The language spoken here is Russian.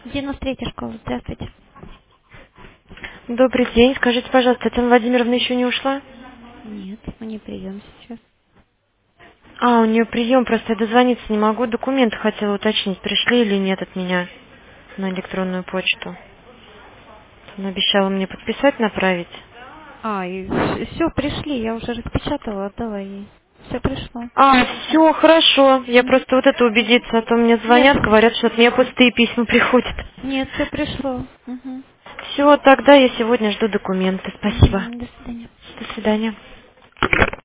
93-я школа, здравствуйте. Добрый день. Скажите, пожалуйста, Татьяна Владимировна еще не ушла? Нет, мы не прием сейчас. А, у нее прием, просто я дозвониться не могу. Документы хотела уточнить, пришли или нет от меня на электронную почту. Она обещала мне подписать, направить. И все, пришли, я уже распечатала, отдала ей. Все пришло. А, все, хорошо. Я Мгм. просто вот это убедиться, а то мне Нет, звонят, говорят, что от меня пустые письма приходят. нет, все пришло. Мгм. Все, тогда я сегодня жду документы. Спасибо. Мгм. До свидания. До свидания.